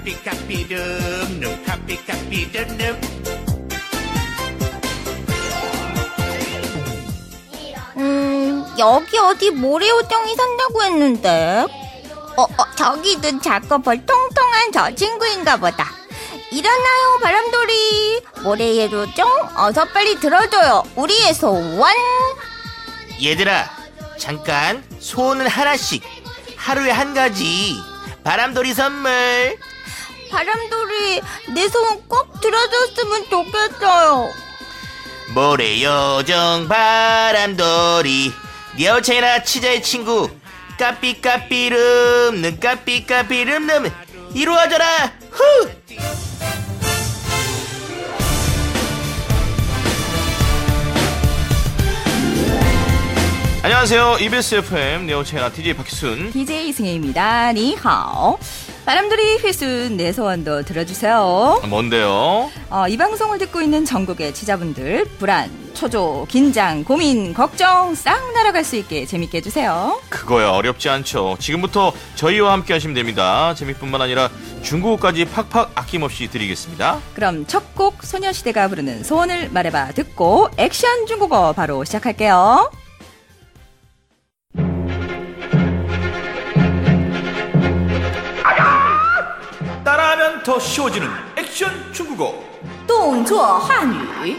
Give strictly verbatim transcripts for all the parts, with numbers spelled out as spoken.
카피카피름 름 카피카피름 름. 음, 여기 어디 모래요정이 산다고 했는데. 어, 어, 저기도 작업을 통통한 저 친구인가 보다. 일어나요, 바람돌이. 모래요정, 어서 빨리 들어줘요. 우리의 소원. 얘들아, 잠깐. 소원은 하나씩. 하루에 한 가지. 바람돌이 선물. 바람돌이, 내 소원 꼭 들어줬으면 좋겠어요. 모래요정 바람돌이 녀체나 치자의 친구 까삐까삐름 는 까삐까삐름 는 이루어져라. 후! 안녕하세요. 이비에스 에프엠 네오체나 디제이 박희순 디제이 승혜입니다. 니하오. 바람돌이 휘순 내 소원도 들어주세요. 뭔데요? 어, 이 방송을 듣고 있는 전국의 치자분들 불안, 초조, 긴장, 고민, 걱정 싹 날아갈 수 있게 재밌게 해주세요. 그거야 어렵지 않죠. 지금부터 저희와 함께 하시면 됩니다. 재미뿐만 아니라 중국어까지 팍팍 아낌없이 드리겠습니다. 그럼 첫 곡 소녀시대가 부르는 소원을 말해봐 듣고 액션 중국어 바로 시작할게요. 따라하면 더 쉬워지는 액션 중국어. 动作汉语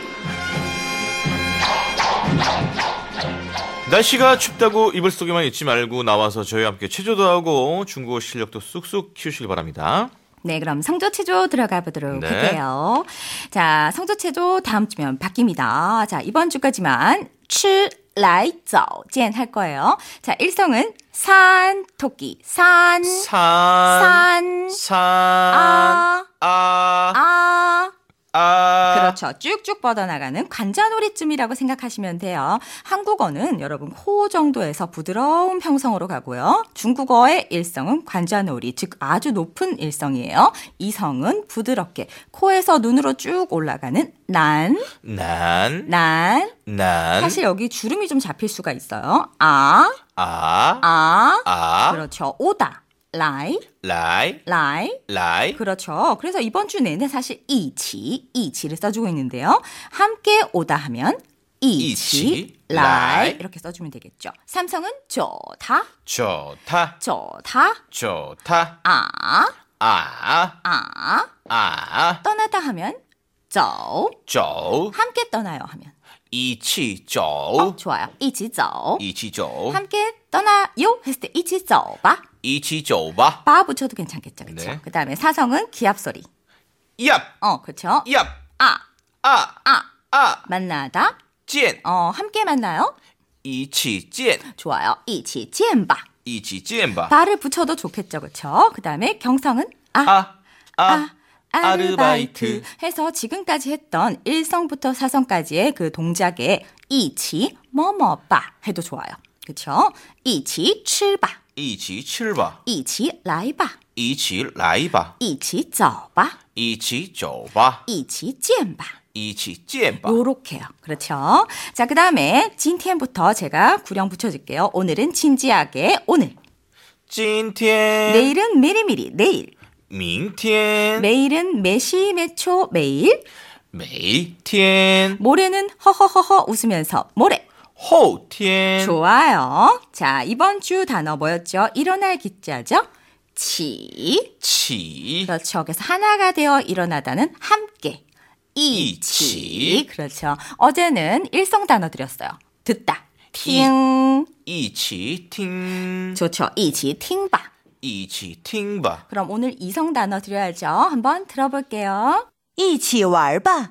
날씨가 춥다고 이불 속에만 있지 말고 나와서 저희와 함께 체조도 하고 중국어 실력도 쑥쑥 키우시길 바랍니다. 네, 그럼 성조체조 들어가 보도록 네. 할게요. 자, 성조체조 다음 주면 바뀝니다. 자, 이번 주까지만 吃来早见할 거예요. 자, 일성은 산, 토끼, 산, 산, 산, 산, 아, 아, 아. 아. 그렇죠. 쭉쭉 뻗어나가는 관자놀이쯤이라고 생각하시면 돼요. 한국어는 여러분 코 정도에서 부드러운 평성으로 가고요. 중국어의 일성은 관자놀이, 즉 아주 높은 일성이에요. 이성은 부드럽게 코에서 눈으로 쭉 올라가는 난, 난, 난. 난. 사실 여기 주름이 좀 잡힐 수가 있어요. 아, 아, 아. 아. 그렇죠. 오다, 라이, 라이, 라이. 라이. 그렇죠. 그래서 이번 주 내내 사실 이치, 이치를 써주고 있는데요. 함께 오다 하면 이치, 이치, 라이 라이. 이렇게 써주면 되겠죠. 삼성은 좋다, 좋다, 좋다, 좋다. 아, 아, 아. 아. 떠나다 하면 走, 走. 함께 떠나요 하면 이치, 走. 어, 좋아요. 이치 走. 이치, 走. 함께 떠나요 했을 때 이치 走吧. 이치, 走吧. 바 붙여도 괜찮겠죠. 그렇죠? 네. 그다음에 사성은 기합 소리. 얍, 어, 그렇죠. 얍. 아, 아, 아. 아. 만나다. 见. 어, 함께 만나요. 이치, 见. 좋아요. 이치 见吧. 이치, 见吧. 바를 붙여도 좋겠죠. 그렇죠? 그다음에 경성은 아, 아, 아. 아, 아르바이트 아르바이트. 해서 지금까지 했던 일성부터 사성까지의 그 동작에 이치 뭐뭐바 해도 좋아요. 그렇죠? 이치 吃吧. 이치, 吃吧. 이치 来吧. 이치, 来吧. 이치 走吧. 이치, 走吧. 이치 见吧. 이치, 见吧. 요렇게요. 그렇죠? 자, 그다음에 진티엔부터 제가 구령 붙여줄게요. 오늘은 진지하게 오늘. 今天 내일은 미리미리 내일. 明天 매일은 매시 매초 매일. 每天 모레는 허허허허 웃으면서 모레. 后天 좋아요. 자, 이번 주 단어 뭐였죠? 일어날 기자죠? 치. 起 그렇죠. 그래서 하나가 되어 일어나다는 함께. 이치. 이치. 그렇죠. 어제는 일성 단어 드렸어요. 듣다. 팅. 一起听 좋죠. 이치 팅바. 一起听吧 그럼 오늘 이성 단어 드려야죠. 한번 들어볼게요. 一起玩吧，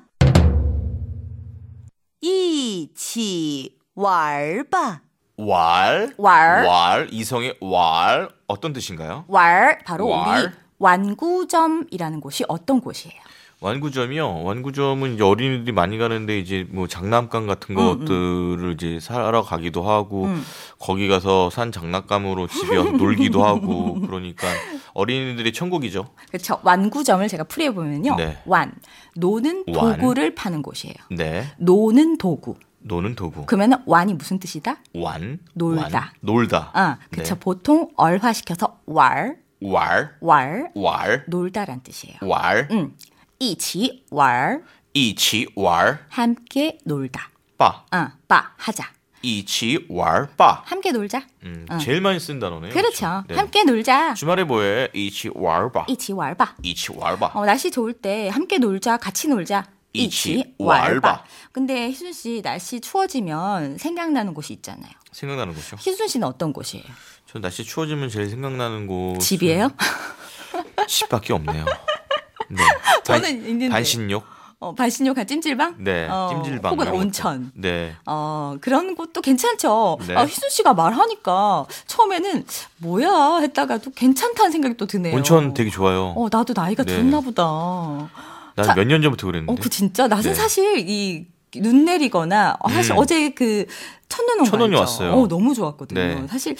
一起玩吧， 왈 왈. 왈 이성의 왈 어떤 뜻인가요? 왈. 바로 왈. 우리 완구점이라는 곳이 어떤 곳이에요? 완구점이요. 완구점은 이제 어린이들이 많이 가는데 이제 뭐 장난감 같은 것들을 이제 사러 가기도 하고 음. 거기 가서 산 장난감으로 집에 와서 놀기도 하고 그러니까 어린이들의 천국이죠. 그렇죠. 완구점을 제가 풀이해보면요. 네. 완. 노는 완. 도구를 파는 곳이에요. 네. 노는 도구. 노는 도구. 그러면 완이 무슨 뜻이다? 완. 놀다. 완, 놀다. 아, 그쵸. 네. 보통 얼화시켜서 왈, 왈, 왈, 왈, 놀다란 뜻이에요. 왈, 음, 一起玩, 이치 왈, 함께 놀다. 빠, 아, 빠, 하자. 이치 왈, 빠. 함께 놀자. 음, 응. 제일 많이 쓴 단어네요. 그렇죠. 네. 함께 놀자. 주말에 뭐해? 이치 왈, 빠. 一起玩吧. 이치 왈, 빠. 어, 날씨 좋을 때 함께 놀자, 같이 놀자. 이치 왈바. 근데 희순 씨 날씨 추워지면 생각나는 곳이 있잖아요. 생각나는 곳이요? 희순 씨는 어떤 곳이에요? 전 날씨 추워지면 제일 생각나는 곳 집이에요? 집밖에 없네요. 네. 저는 반- 있는데. 반신욕? 어, 반신욕한 찜질방? 네. 어, 찜질방. 혹은 이런 것도. 온천. 네. 어, 그런 곳도 괜찮죠. 네. 아, 희순 씨가 말하니까 처음에는 뭐야 했다가도 괜찮다는 생각이 또 드네요. 온천 되게 좋아요. 어, 나도 나이가 네. 들었나 보다. 어, 난 몇 년 전부터 그랬는데. 그 진짜 나는 네. 사실 이 눈 내리거나 어, 사실 음. 어제 그 첫눈 온거 첫눈이 알죠? 왔어요. 어, 너무 좋았거든요. 네. 사실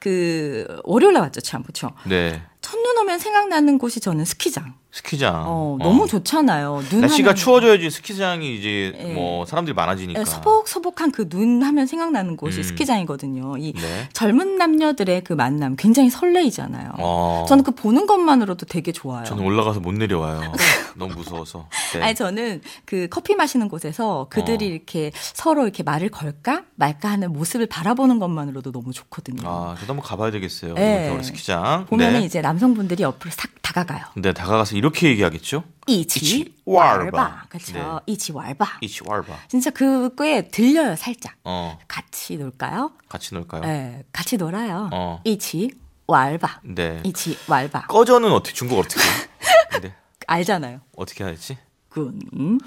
그 월요일에 왔죠, 참 그렇죠. 네. 첫눈 오면 생각나는 곳이 저는 스키장. 스키장. 어, 너무 좋잖아요. 눈 날씨가 하면- 추워져야지 스키장이 이제 예. 뭐 사람들이 많아지니까. 예, 소복소복한 그 눈 하면 생각나는 곳이 음. 스키장이거든요. 이 네. 젊은 남녀들의 그 만남 굉장히 설레이잖아요. 어. 저는 그 보는 것만으로도 되게 좋아요. 저는 올라가서 못 내려와요. 너무 무서워서. 네. 아니 저는 그 커피 마시는 곳에서 그들이 어. 이렇게 서로 이렇게 말을 걸까 말까 하는 모습을 바라보는 것만으로도 너무 좋거든요. 아, 저도 한번 가봐야 되겠어요. 네. 겨울 스키장. 보면은 네. 이제 남성분들이 옆으로 싹 다가가요. 네, 다가가서 이렇게 얘기하겠죠? 이치 이치 왈바. 왈바. 그렇죠. 네. 이치 왈바. 이치 왈바. 진짜 그거에 들려요 살짝. 어, 같이 놀까요? 같이 놀까요? 네, 같이 놀아요. 어. 이치 왈바. 네. 이치 왈바. 꺼져는 어떻게 중국 어떻게 해요? 네. 알잖아요. 어떻게 하지? 군.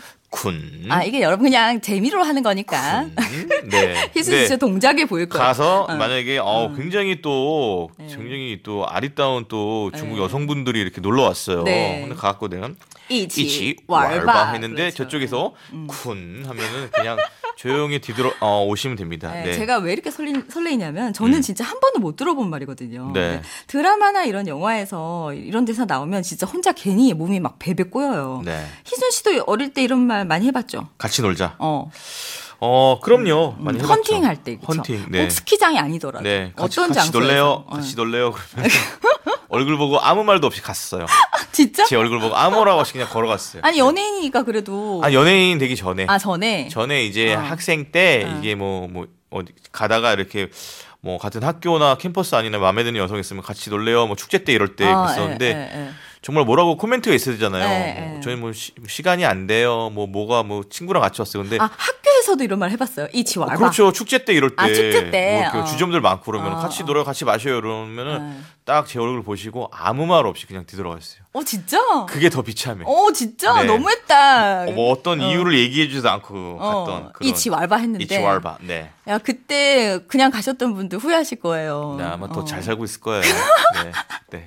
군. 아 이게 여러분 그냥 재미로 하는 거니까. 군. 네. 희수 네. 씨 동작이 보일 거예요. 가서 어. 만약에 어, 굉장히 또 네. 굉장히 또 아리따운 또 중국 네. 여성분들이 이렇게 놀러 왔어요. 네. 근데 가갖고 내가 이치, 이치 왈바. 왈바 했는데 그렇죠. 저쪽에서 군 하면은 그냥 조용히 뒤돌아 어, 오시면 됩니다. 네, 네. 제가 왜 이렇게 설레, 설레이냐면 저는 음. 진짜 한 번도 못 들어본 말이거든요. 네. 근데 드라마나 이런 영화에서 이런 데서 나오면 진짜 혼자 괜히 몸이 막 베베 꼬여요. 네. 희순 씨도 어릴 때 이런 말 많이 해봤죠? 같이 놀자. 어, 어, 그럼요. 많이 해봤죠. 헌팅 할 때. 그쵸? 헌팅. 네. 꼭 스키장이 아니더라도. 네. 같이, 어떤 같이 장소에서. 놀래요. 어. 같이 놀래요. 그러면 얼굴 보고 아무 말도 없이 갔어요. 진짜? 제 얼굴 보고 아무라고 없이 그냥 걸어갔어요. 아니 연예인이니까 그래도. 아, 연예인 되기 전에. 아, 전에. 전에 이제 어. 학생 때 어. 이게 뭐 뭐 어디 가다가 이렇게 뭐 같은 학교나 캠퍼스 아니나 마음에 드는 여성 있으면 같이 놀래요. 뭐 축제 때 이럴 때 아, 그랬었는데 예, 예, 예. 정말 뭐라고 코멘트가 있어야 되잖아요. 예, 뭐 예. 저희 뭐 시, 시간이 안 돼요. 뭐 뭐가 뭐 친구랑 같이 왔어요. 근데 아, 학교에서도 이런 말 해봤어요. 이치 어, 왈바. 그렇죠. 축제 때 이럴 때, 아, 축제 때. 뭐 이렇게 어. 주점들 많고 그러면 어, 같이 어. 놀아요, 같이 마셔요. 이러면은 네. 딱 제 얼굴 보시고 아무 말 없이 그냥 뒤돌아갔어요. 어, 진짜? 그게 더 비참해. 어, 진짜? 네. 너무했다. 어, 뭐 어떤 이유를 얘기해 주지도 않고 어, 갔던 그런 이치 왈바 했는데. 이치 왈바. 네. 야, 그때 그냥 가셨던 분들 후회하실 거예요. 네, 아마 더 어. 잘 살고 있을 거예요. 네. 네.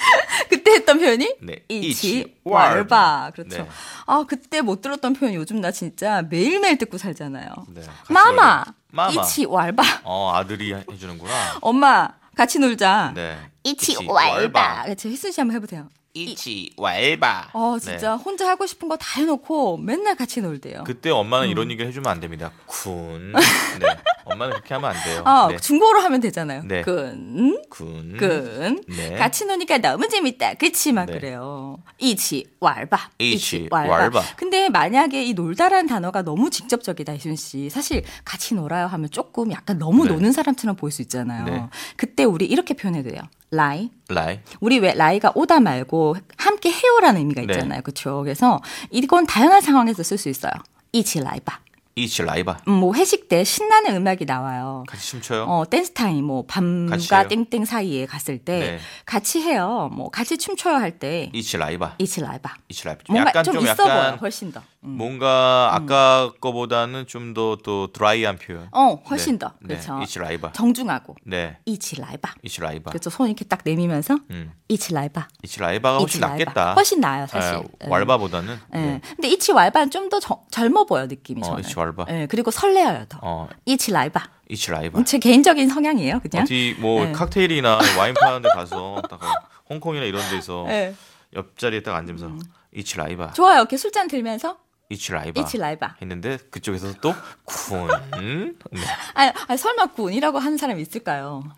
그때 했던 표현이? 네. 이치 이치 왈바. 왈바. 그렇죠. 네. 아, 그때 못 들었던 표현 요즘 나 진짜 매일매일 듣고 살잖아요. 네. 같이 마마. 놀자. 마마. 이치 왈바. 어, 아들이 해- 해주는구나. 엄마, 같이 놀자. 네. 이치 왈바. 그렇죠. 희순 씨 한번 해보세요. 이치 왈바. 어, 진짜 혼자 하고 싶은 거 다 해놓고 맨날 같이 놀대요. 그때 엄마는 음. 이런 얘기를 해주면 안 됩니다. 군. 네. 엄마는 그렇게 하면 안 돼요. 아, 네. 중국어로 하면 되잖아요. 네. 근, 군. 근. 네. 같이 노니까 너무 재밌다. 그치? 막 네. 그래요. 이치 왈바. 이치 왈바. 근데 만약에 이 놀다라는 단어가 너무 직접적이다, 희순 씨. 사실 같이 놀아요 하면 조금 약간 너무 네. 노는 사람처럼 보일 수 있잖아요. 네. 그때 우리 이렇게 표현해도 돼요. 라이. 라이. 우리 왜 라이가 오다 말고 함께 해요라는 의미가 네. 있잖아요. 그렇죠? 그래서 이건 다양한 상황에서 쓸 수 있어요. 이치 라이바. 이치 라이바. 음, 뭐 회식 때 신나는 음악이 나와요. 같이 춤춰요. 어, 댄스 타임, 뭐, 같이 밤과 해요? 땡땡 사이에 갔을 때, 네. 같이 해요. 뭐, 같이 춤춰요 할 때, 이치 라이바. 이치 라이바. 이치 라이바. 뭔가 약간 좀, 좀 있어 약간 보여, 훨씬 더. 음. 뭔가 아까 거보다는 좀 더 또 드라이한 표현. 어, 훨씬 네. 더. 네. 그렇죠. 이치 라이바. 정중하고, 네. 이치 라이바. 이치 라이바. 그렇죠. 손 이렇게 딱 내밀면서, 음. 이치 라이바. 이치 라이바가 훨씬 이치 라이바. 낫겠다. 훨씬 나아요, 사실. 네, 왈바보다는. 예. 네. 근데 이치 왈바는 좀 더 젊어 보여, 느낌이 어, 저는. 이치 왈바. 예, 그리고 설레어요, 더. 어, 이치 라이바. 이치 라이바. 제 개인적인 성향이에요, 그냥. 어디 뭐 네. 칵테일이나 와인 파는 데 가서 딱 홍콩이나 이런 데서 예. 옆자리에 딱 앉으면서 이치 라이바. 좋아요. 이렇게 술잔 들면서, 이치 라이바. 이치 라이바. 했는데 그쪽에서 또 군. 네. 아, 아 설마 군이라고 하는 사람이 있을까요? 네.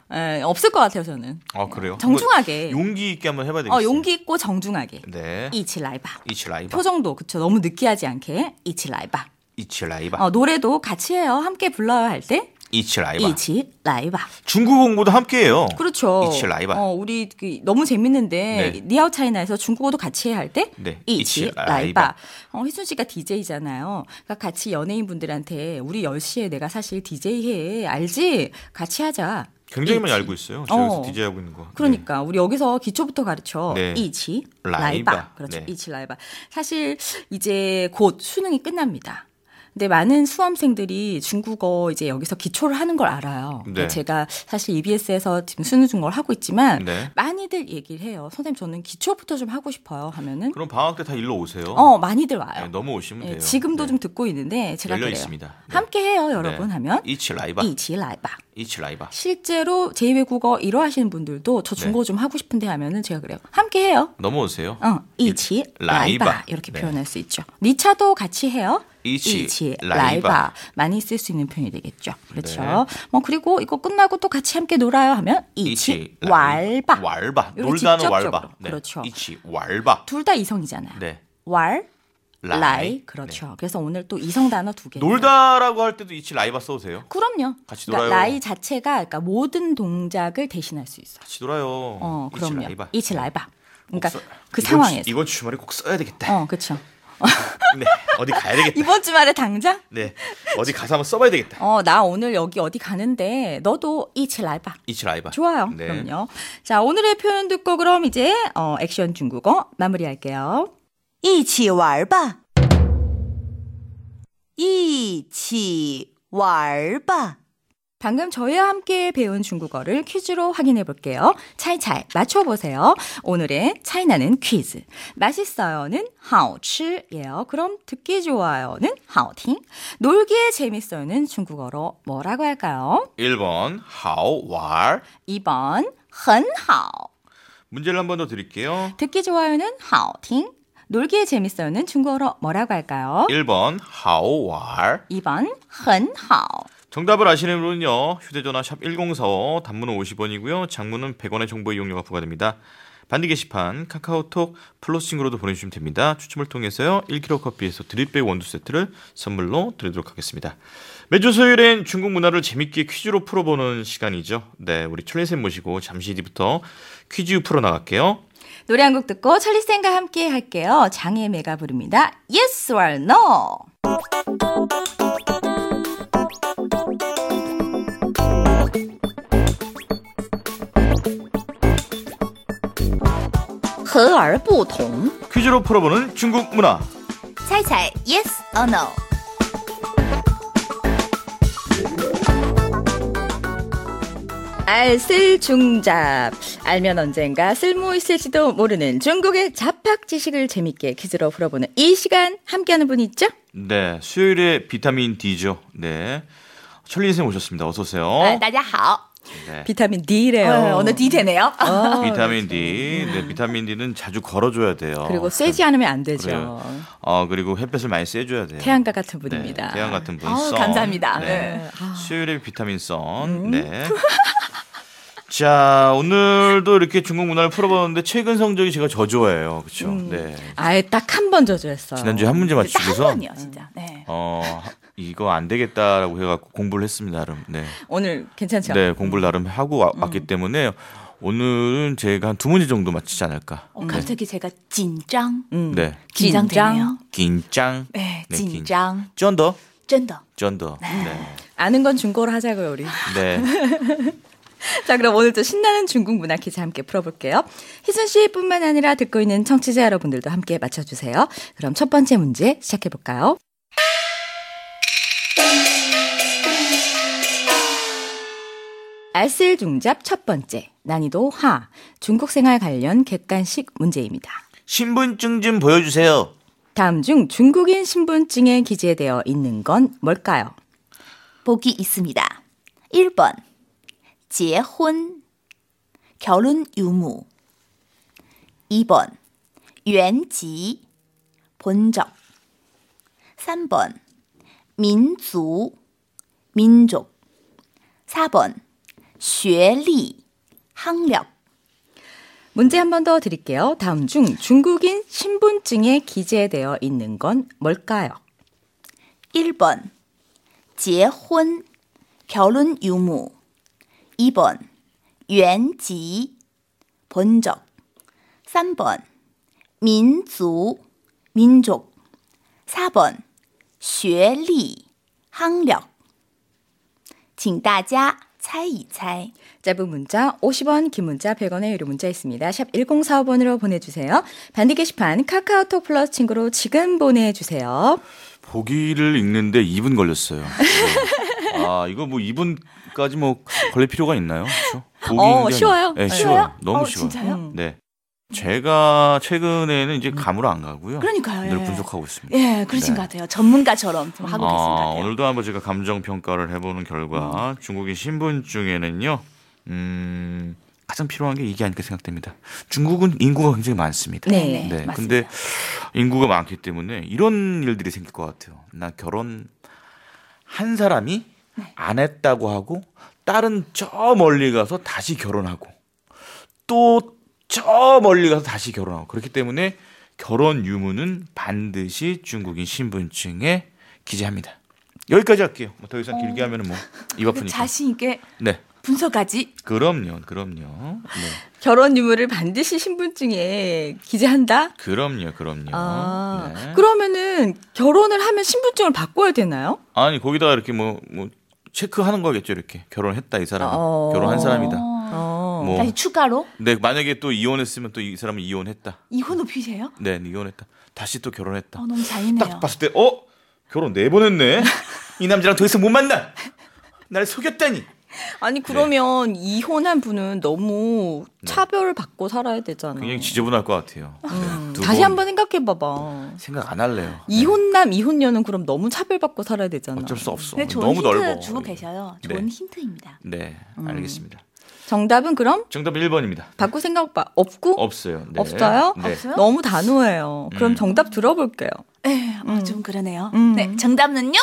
에, 없을 것 같아요, 저는. 아, 그래요? 정중하게. 한번 용기 있게 한번 해봐야 되겠어요. 어, 용기 있고 정중하게. 네. 이치 라이바. 이치 라이바. 표정도 그쵸. 너무 느끼하지 않게. 이치 라이바. 이치 라이바. 어, 노래도 같이 해요. 함께 불러야 할 때. 이치 라이바. 이치 라이바. 중국 공부도 함께 해요. 그렇죠. 이치 라이바. 어, 우리 그 너무 재밌는데 네. 니아오 차이나에서 중국어도 같이 해야 할 때 네. 이치 이치 라이바. 라이바. 어, 희순 씨가 디제이잖아요. 그러니까 같이 연예인분들한테 우리 열 시에 내가 사실 디제이 해. 알지? 같이 하자. 굉장히 많이 이치. 알고 있어요. 제가 여기서 어. 디제이 하고 있는 거. 그러니까 우리 여기서 기초부터 가르쳐. 네. 이치 라이바. 라이바. 그렇죠. 네. 이치 라이바. 사실 이제 곧 수능이 끝납니다. 근데 많은 수험생들이 중국어 이제 여기서 기초를 하는 걸 알아요. 네. 제가 사실 이비에스에서 지금 수능 중국어를 하고 있지만 네. 많이들 얘기를 해요. 선생님 저는 기초부터 좀 하고 싶어요 하면은 그럼 방학 때 다 일로 오세요. 어 많이들 와요. 네, 넘어오시면 예, 돼요. 지금도 네. 좀 듣고 있는데 제가 열려 그래요. 있습니다. 네. 함께 해요 여러분 네. 하면 이치 라이바. 이치 라이바. 이치 라이바. 실제로 제이 외국어 일어 하시는 분들도 저 중국어 네. 좀 하고 싶은데 하면은 제가 그래요. 함께 해요. 넘어오세요. 어, 이치 라이바. 라이바. 이렇게 네. 표현할 수 있죠. 니차도 같이 해요. 이치 라이바. 라이바. 많이 쓸 수 있는 표현이 되겠죠. 그렇죠. 네. 뭐 그리고 이거 끝나고 또 같이 함께 놀아요 하면 이치 왈바. 왈바. 이렇게 놀다는 직접적으로. 왈바. 네. 그렇죠. 이치 왈바. 둘 다 이성이잖아요. 네. 왈, 라이. 라이. 그렇죠. 그래서 오늘 또 이성 단어 두 개. 놀다라고 할 때도 이치 라이바 써도 돼요. 그럼요. 같이 그러니까 놀아요. 라이 자체가 그러니까 모든 동작을 대신할 수 있어요. 같이 놀아요. 어, 이치 그럼요. 라이바. 이치 라이바. 그러니까 꼭 써- 그 이번 상황에서. 주, 이번 주 주말에 꼭 써야 되겠다. 어, 그렇죠. 네. 어디 가야 되겠다. 이번 주말에 당장? 네. 어디 가서 한번 써봐야 되겠다. 어, 나 오늘 여기 어디 가는데 너도 이치 라이바. 이치 라이바. 좋아요. 네. 그럼요. 자, 오늘의 표현 듣고 그럼 이제 어, 액션 중국어 마무리할게요. 一起玩吧，一起玩吧。 방금 저희와 함께 배운 중국어를 퀴즈로 확인해 볼게요. 차이차이 맞춰보세요. 오늘의 차이나는 퀴즈. 맛있어요는 好吃예요. 그럼 듣기 좋아요는 好听. 놀기에 재밌어요는 중국어로 뭐라고 할까요? 일 번 하오왈. 이 번 很好. 문제를 한 번 더 드릴게요. 듣기 좋아요는 好听. 놀기에 재밌어요는 중국어로 뭐라고 할까요? 일 번 하오왈. 이 번 很好. 정답을 아시는 분은요. 휴대전화 샵 일공사오, 단문은 오십 원이고요. 장문은 백 원의 정보 이용료가 부과됩니다. 반디 게시판, 카카오톡, 플러싱으로도 보내주시면 됩니다. 추첨을 통해서요. 일 킬로그램 커피에서 드립백 원두 세트를 선물로 드리도록 하겠습니다. 매주 수요일엔 중국 문화를 재밌게 퀴즈로 풀어보는 시간이죠. 네, 우리 철리쌤 모시고 잠시 뒤부터 퀴즈 풀어나갈게요. 노래 한 곡 듣고 찰리쌤과 함께 할게요. 장혜매가 부릅니다. Yes or No.和而不同. 퀴즈로 풀어보는 중국 문화. 猜猜 yes or no. 알쓸중잡. 알면 언젠가 쓸모 있을지도 모르는 중국의 잡학 지식을 재밌게 퀴즈로 풀어보는 이 시간 함께하는 분이 있죠? 네, 수요일에 비타민 D죠. 네, 철리쌤 오셨습니다. 어서 오세요. 大家好. 네. 비타민 D래요. 오늘 D 되네요. 어, 비타민 D. 네, 비타민 D는 자주 걸어줘야 돼요. 그리고 쐬지 않으면 안 되죠. 그래요. 어, 그리고 햇볕을 많이 쐬줘야 돼요. 태양과 같은 네, 분입니다. 태양 같은 분. 아우, 선. 감사합니다. 네. 네. 수요일에 비타민 선. 네. 자, 오늘도 이렇게 중국 문화를 풀어보는데 최근 성적이 제가 저조해요. 그렇죠? 네. 아예 딱 한 번 저조했어요. 지난주에 한 문제 맞추고서 한번이요 진짜. 네. 어, 이거 안 되겠다라고 해갖고 공부를 했습니다. 나름. 네. 오늘 괜찮죠? 네, 공부를 나름 하고 와- 왔기 때문에 오늘은 제가 한 두 문제 정도 맞히지 않을까. 어, 갑자기 제가 긴장. 음. 네. 긴장되네요. 긴장. 네, 네, 긴- 긴장. 쩐더. 真的. 쩐더. 네. 아는 건 중고로 하자고요, 우리. 네. 자, 그럼 오늘도 신나는 중국 문화 퀴즈 함께 풀어볼게요. 희순 씨뿐만 아니라 듣고 있는 청취자 여러분들도 함께 맞춰주세요. 그럼 첫 번째 문제 시작해볼까요? 알쓸중잡 첫 번째, 난이도 하, 중국 생활 관련 객관식 문제입니다. 신분증 좀 보여주세요. 다음 중 중국인 신분증에 기재되어 있는 건 뭘까요? 보기 있습니다. 일 번. 结婚 결혼 유무. 이 번. 原籍 본적. 삼 번. 民族 민족. 사 번. 学历 학력 문제 한 번 더 드릴게요. 다음 중 중국인 신분증에 기재되어 있는 건 뭘까요? 일 번 结婚 결혼 유무 이 번 原籍 본적 삼 번 民族 민족 사 번 学历 학력 请大家猜一猜 짧은 문자 오십 원, 긴 문자 백 원의 유료 문자 있습니다. 샵 일공사오 번으로 보내주세요. 반디 게시판 카카오톡 플러스 친구로 지금 보내주세요. 보기를 읽는데 이 분 걸렸어요. 네. 아, 이거 뭐 이 분까지 뭐 걸릴 필요가 있나요? 그렇죠? 보기 어, 읽는 게 쉬워요. 네, 쉬워요? 쉬워요. 너무 어, 쉬워요. 진짜요? 음. 네. 제가 최근에는 이제 감으로 안 가고요. 그러니까요. 늘 예. 분석하고 있습니다. 예, 그러신 네. 것 같아요. 전문가처럼 좀 하고 계신 것 아, 같아요. 오늘도 한번 제가 감정 평가를 해보는 결과 중국인 신분증에는요, 음, 가장 필요한 게 이게 아닐까 생각됩니다. 중국은 인구가 굉장히 많습니다. 네, 네. 맞습니다. 근데 인구가 많기 때문에 이런 일들이 생길 것 같아요. 나 결혼 한 사람이 안 했다고 하고 딸은 저 멀리 가서 다시 결혼하고 또 저 멀리 가서 다시 결혼하고 그렇기 때문에 결혼 유무는 반드시 중국인 신분증에 기재합니다. 여기까지 할게요. 뭐 더 이상 길게 하면은 뭐 입 아프니까. 자신 있게 네. 분석까지 그럼요. 그럼요. 네. 결혼 유무를 반드시 신분증에 기재한다? 그럼요. 그럼요. 아, 네. 그러면은 결혼을 하면 신분증을 바꿔야 되나요? 아니 거기다가 이렇게 뭐, 뭐 체크하는 거겠죠. 이렇게 결혼했다 이 사람. 어. 결혼한 사람이다. 어. 뭐. 다시 추가로 네, 만약에 또 이혼했으면 또 이 사람은 이혼했다. 이혼 높이세요? 네, 이혼했다. 다시 또 결혼했다. 어, 너무 잔인해요. 딱 봤을 때, 어? 결혼 네 번 했네? 이 남자랑 더 이상 못 만나! 날 속였다니! 아니 그러면 이혼한 분은 너무 차별을 받고 살아야 되잖아. 굉장히 지저분할 것 같아요. 음, 네, 두 다시 번 한번 생각해 봐봐. 생각 안 할래요. 이혼남, 이혼녀는 그럼 너무 차별받고 살아야 되잖아. 어쩔 수 없어. 네, 좋은 너무 힌트 넓어. 주고 계셔요. 좋은 네. 힌트입니다. 네, 알겠습니다. 정답은 그럼 정답은 일 번입니다. 바꿀 생각 봐. 없고? 없어요. 네. 없어요? 네. 없어요? 너무 단호해요. 그럼 음. 정답 들어볼게요. 네, 어, 좀 그러네요. 음. 네, 정답은요?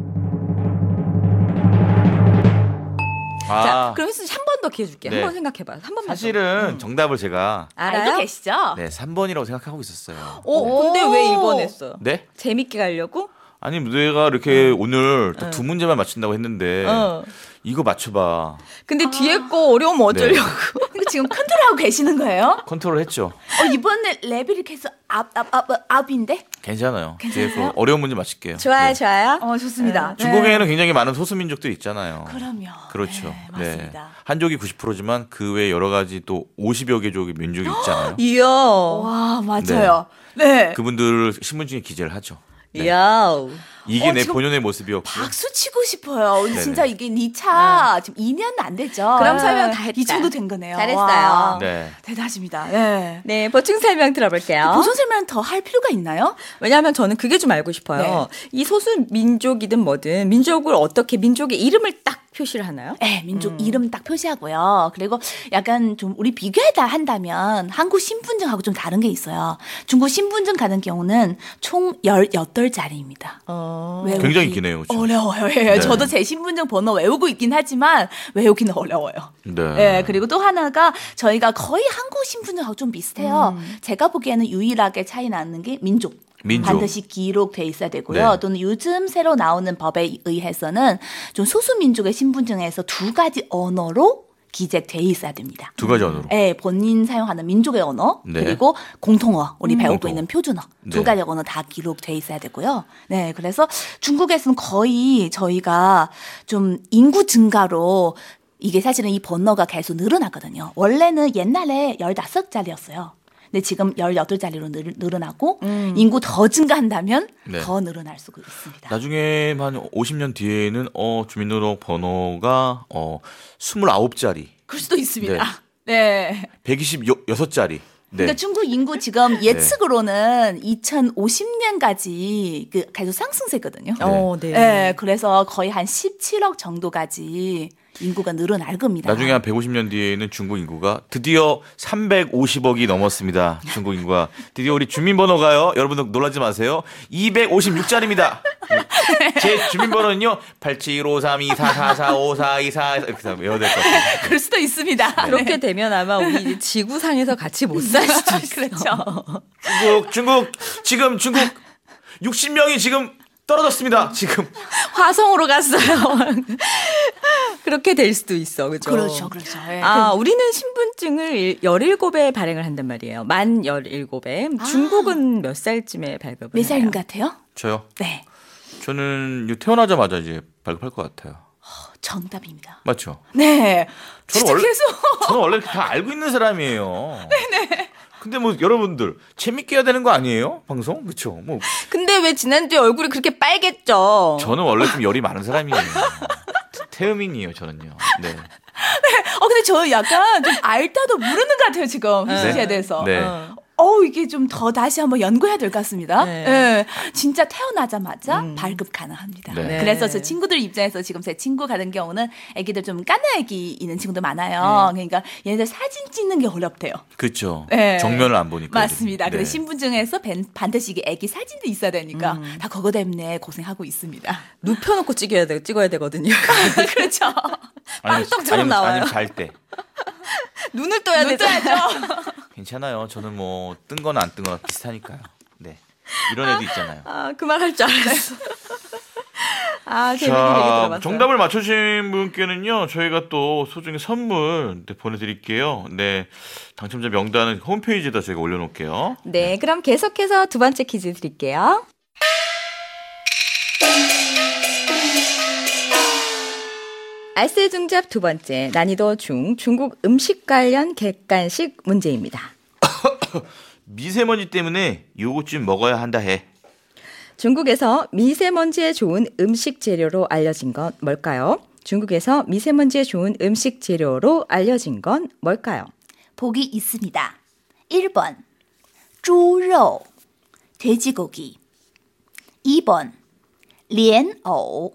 아, 자, 그럼 한 번 더 기회 줄게. 네. 한 번 생각해봐. 한 번만 사실은 정답을 제가 알아요? 알고 계시죠? 네, 삼 번이라고 생각하고 있었어요. 어, 근데 왜 일 번 했어요? 네? 재밌게 가려고? 아니, 내가 이렇게 오늘 딱 두 문제만 맞춘다고 했는데 어. 이거 맞춰봐. 근데 뒤에 거 어려우면 어쩌려고. 근데 지금 컨트롤하고 계시는 거예요? 컨트롤 했죠. 어, 이번에 레벨이 계속 업, 업, 업, 업인데? 괜찮아요. 괜찮아요? 뒤에 거 어려운 문제 맞힐게요. 좋아요, 네. 좋아요. 어, 좋습니다. 네. 중국에는 굉장히 많은 소수민족들이 있잖아요. 그럼요. 그렇죠. 네, 맞습니다. 한족이 구십 퍼센트지만 그 외에 여러 가지 또 오십여 개족의 민족이 있잖아요. 이야. 와, 맞아요. 네. 그분들을 신분증에 기재를 하죠. 네. 이야. 이게 어, 내 지금 본연의 모습이었고. 박수 치고 싶어요. 네네. 진짜 이게 니 차 지금 이 년 안 됐죠? 그럼 설명 다 했다. 이 정도 된 거네요. 잘했어요. 와, 네. 대단하십니다. 네. 네, 보충 설명 들어볼게요. 보존 설명 더 할 필요가 있나요? 왜냐하면 저는 그게 좀 알고 싶어요. 이 소수 민족이든 뭐든 민족을 어떻게 민족의 이름을 딱 표시를 하나요? 네, 민족 이름 딱 표시하고요. 그리고 약간 좀 우리 비교해다 한다면 한국 신분증하고 좀 다른 게 있어요. 중국 신분증 같은 경우는 총 열여덟 자리입니다. 어. 외우기 굉장히 기네요, 그렇죠? 어려워요. 예. 네. 저도 제 신분증 번호 외우고 있긴 하지만 외우기는 어려워요. 네. 예, 그리고 또 하나가 저희가 거의 한국 신분증하고 좀 비슷해요. 제가 보기에는 유일하게 차이 나는 게 민족. 민족. 반드시 기록돼 있어야 되고요. 네. 또는 요즘 새로 나오는 법에 의해서는 좀 소수민족의 신분증에서 두 가지 언어로 기재돼 있어야 됩니다. 두 가지 언어로. 네, 본인 사용하는 민족의 언어 네. 그리고 공통어 우리 배우고 공통어. 있는 표준어 두 네. 가지 언어 다 기록돼 있어야 되고요. 네, 그래서 중국에서는 거의 저희가 좀 인구 증가로 이게 사실은 이 번호가 계속 늘어나거든요. 원래는 옛날에 열다섯 자리였어요. 근데 지금 열여덟 자리로 늘, 늘어나고 음. 인구 더 증가한다면 네. 더 늘어날 수가 있습니다. 나중에 한 오십 년 뒤에는 어 주민등록 번호가 어 스물아홉 자리, 그럴 수도 있습니다. 네. 백이십육 자리. 네. 그러니까 중국 인구 지금 예측으로는 이천오십 년까지 그 계속 상승세거든요. 어, 네. 네, 그래서 거의 한 십칠억 정도까지 인구가 늘어날 겁니다. 나중에 한 백오십 년 뒤에는 중국 인구가 드디어 삼백오십억이 넘었습니다. 중국 인구가. 드디어 우리 주민번호가요. 여러분들 놀라지 마세요. 이백오십육 자리입니다. 제 주민번호는요. 팔칠오삼이사사사오사이사 이렇게 외워야 될 것 같아요. 그럴 수도 있습니다. 그렇게 되면 아마 우리 지구상에서 같이 못 살 수도 있어. 그렇죠. 중국 중국 지금 중국 육십 명이 지금 떨어졌습니다. 지금. 화성으로 갔어요. 그렇게 될 수도 있어. 그죠? 그렇죠. 그렇죠. 예. 아, 우리는 신분증을 열일곱에 발행을 한단 말이에요. 만 열일곱에. 중국은 몇 살쯤에 발급을 몇 살인 해요? 것 같아요? 저요? 네. 저는 태어나자마자 이제 발급할 것 같아요. 정답입니다. 맞죠? 네. 저는 진짜 원래, 계속. 저는 원래 다 알고 있는 사람이에요. 네네. 근데 뭐 여러분들 재밌게 해야 되는 거 아니에요? 방송? 그렇죠? 뭐 근데 왜 지난주에 얼굴이 그렇게 빨갰죠? 저는 원래 좀 열이 많은 사람이에요. 태음인이에요, 저는요. 네. 어, 근데 저 약간 좀 알다도 모르는 것 같아요, 지금. 네. 희수 씨에 대해서. 네. 어. 어, 이게 좀 더 다시 한번 연구해야 될 것 같습니다. 네. 네. 진짜 태어나자마자 음. 발급 가능합니다. 네. 그래서 저 친구들 입장에서 지금 제 친구 같은 경우는 애기들 좀 까는 애기 있는 친구들 많아요. 네. 그러니까 얘네들 사진 찍는 게 어렵대요. 그렇죠. 네. 정면을 안 보니까. 맞습니다. 네. 근데 신분증에서 반- 반드시 이게 애기 사진도 있어야 되니까 음. 다 그거 때문에 고생하고 있습니다. 눕혀놓고 찍어야, 돼, 찍어야 되거든요. 그렇죠. 아니면, 빵떡처럼 아니면, 나와요. 아니면 잘 때. 눈을 떠야 눈 되죠. 떠야죠. 괜찮아요. 저는 뭐 뜬 거나 안 뜬 거나 비슷하니까요. 네. 이런 애도 있잖아요. 아, 그 말 할 줄 알았어. 아, 재밌는 얘기 자, 들어봤어요. 정답을 맞춰주신 분께는요, 저희가 또 소중히 선물 네, 보내드릴게요. 네. 당첨자 명단은 홈페이지에다 저희가 올려놓을게요. 네, 그럼 계속해서 두 번째 퀴즈 드릴게요. 알쓸중잡 두 번째, 난이도 중, 중국 음식 관련 객관식 문제입니다. 미세먼지 때문에 요것 좀 먹어야 한다 해. 중국에서 미세먼지에 좋은 음식 재료로 알려진 건 뭘까요? 중국에서 미세먼지에 좋은 음식 재료로 알려진 건 뭘까요? 보기 있습니다. 일 번, 猪肉, 돼지고기. 이 번, 莲藕,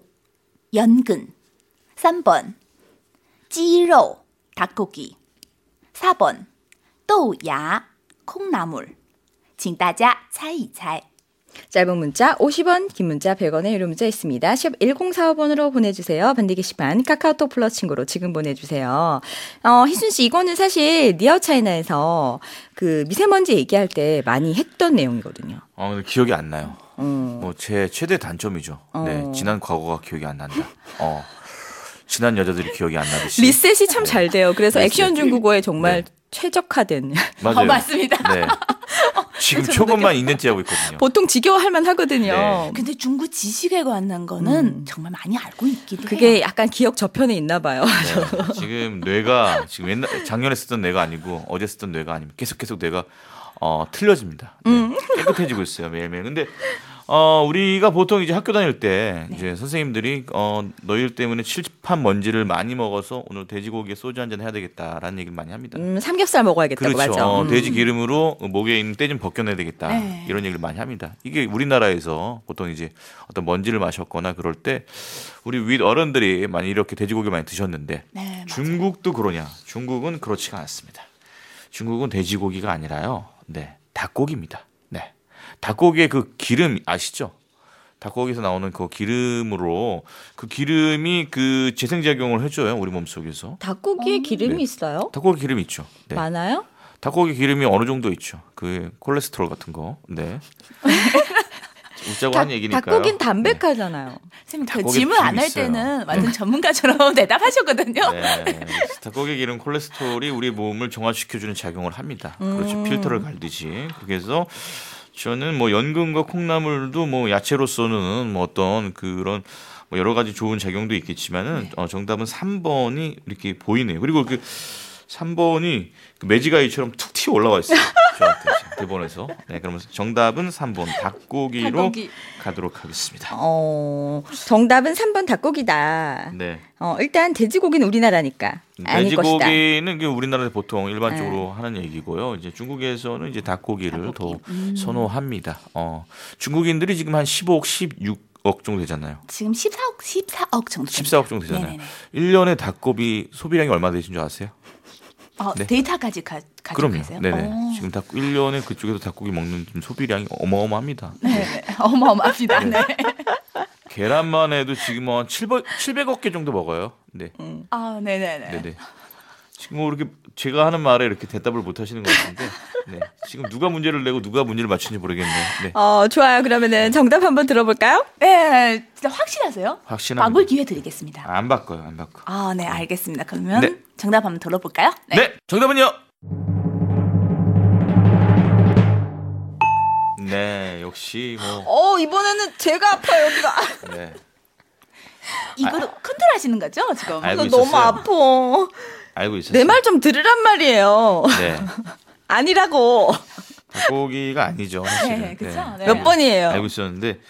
연근. 삼 번, 鸡肉, 닭고기. 사 번, 豆芽, 콩나물. 请大家猜一猜. 짧은 문자 오십 원, 긴 문자 백 원의 유료 문자 있습니다. 샵 일공사오 번으로 보내주세요. 반디 게시판 카카오톡 플러스 친구로 지금 보내주세요. 어, 희순 씨, 이거는 사실 니아우차이나에서 그 미세먼지 얘기할 때 많이 했던 내용이거든요. 어, 근데 기억이 안 나요. 음. 뭐 제 최대 단점이죠. 네, 어. 지난 과거가 기억이 안 난다. 어, 지난 여자들이 기억이 안 나듯이. 리셋이 참 잘 돼요. 그래서 리셋. 액션 중국어에 정말 네. 최적화된. 맞아요. 어, 맞습니다. 네. 지금 초급만 이 년째 하고 있거든요. 보통 지겨워할 하거든요. 네. 근데 중국 지식에 관한 거는 정말 많이 알고 있기도 해요. 그게 약간 기억 저편에 있나 봐요. 네. 지금 뇌가 지금 옛날 작년에 쓰던 뇌가 아니고 어제 쓰던 뇌가 아니면 계속 계속 뇌가 어, 틀려집니다. 네. 음. 깨끗해지고 있어요 매일매일. 근데 어, 우리가 보통 이제 학교 다닐 때 네. 이제 선생님들이 어, 너희들 때문에 칠판 먼지를 많이 먹어서 오늘 돼지고기에 소주 한잔 해야 되겠다라는 얘기를 많이 합니다. 음, 삼겹살 먹어야겠다고 그렇죠. 맞죠. 어, 음. 돼지 기름으로 목에 있는 때 좀 벗겨내야 되겠다. 네. 이런 얘기를 많이 합니다. 이게 우리나라에서 보통 이제 어떤 먼지를 마셨거나 그럴 때 우리 윗 어른들이 많이 이렇게 돼지고기 많이 드셨는데 네, 맞아요. 중국도 그러냐? 중국은 그렇지가 않습니다. 중국은 돼지고기가 아니라요. 네, 닭고기입니다. 네, 닭고기의 그 기름 아시죠? 닭고기에서 나오는 그 기름으로 그 기름이 그 재생작용을 해줘요 우리 몸 속에서. 닭고기에 기름이 네. 있어요? 닭고기 기름 있죠. 네. 많아요? 닭고기 기름이 어느 정도 있죠. 그 콜레스테롤 같은 거. 네. 웃자고 한 얘기니까요. 닭고기는 담백하잖아요. 선생님 그 닭고기 질문 안 할 기름 있어요. 때는 완전 전문가처럼 대답하셨거든요. 네. 네. 닭고기 기름 콜레스테롤이 우리 몸을 정화시켜주는 작용을 합니다. 그렇죠. 음. 필터를 갈듯이. 그래서 저는 뭐 연근과 콩나물도 뭐 야채로서는 뭐 어떤 그런 뭐 여러 가지 좋은 작용도 있겠지만은 네. 어, 정답은 삼 번이 이렇게 보이네요. 그리고 그 삼 번이 그 매지가이처럼 툭 튀어 올라와 있어요. 저한테 지금 대본에서. 네, 그러면 정답은 삼 번 닭고기로 닭고기. 가도록 하겠습니다. 어, 정답은 삼 번 닭고기다. 네. 어, 일단 돼지고기는 우리나라니까 아닐 것이다. 돼지고기는 그 우리나라에 보통 일반적으로 하는 얘기고요. 이제 중국에서는 이제 닭고기를 닭고기. 더 선호합니다. 어, 중국인들이 지금 한 십오억, 십육, 억 정도 되잖아요. 지금 십사억, 십사억 정도. 십사억 정도 되잖아요. 네네네. 일 년에 닭고기 소비량이 얼마 되신 줄 아세요? 어, 네. 데이터까지 가, 가지고 그럼요. 계세요? 네네. 오. 지금 닭 일 년에 그쪽에서 닭고기 먹는 좀 소비량이 어마어마합니다. 네, 어마어마합니다. 네. 계란만 해도 지금 한 칠백, 칠백억 개 정도 먹어요. 네. 아, 네네네. 네네. 지금 뭐 이렇게 제가 하는 말에 이렇게 대답을 못 하시는 것 같은데, 네. 지금 누가 문제를 내고 누가 문제를 맞추는지 모르겠네요. 네. 어, 좋아요. 그러면은 정답 한번 들어볼까요? 네, 진짜 확실하세요? 확실합니다. 바꿀 기회 드리겠습니다. 안 바꿔요, 안 바꿔. 아, 네, 알겠습니다. 그러면 네. 정답 한번 들어볼까요? 네. 정답은요. 네, 역시 뭐. 어, 이번에는 제가 아파요, 여기가. 네. 이거도 컨트롤 하시는 거죠, 지금? 알고 나 너무 있었어요. 아파. 알고 있었어요. 내 말 좀 들으란 말이에요. 네. 아니라고. 닭고기가 아니죠. 사실은. 네, 그쵸? 네. 몇 번이에요? 알고 있었는데,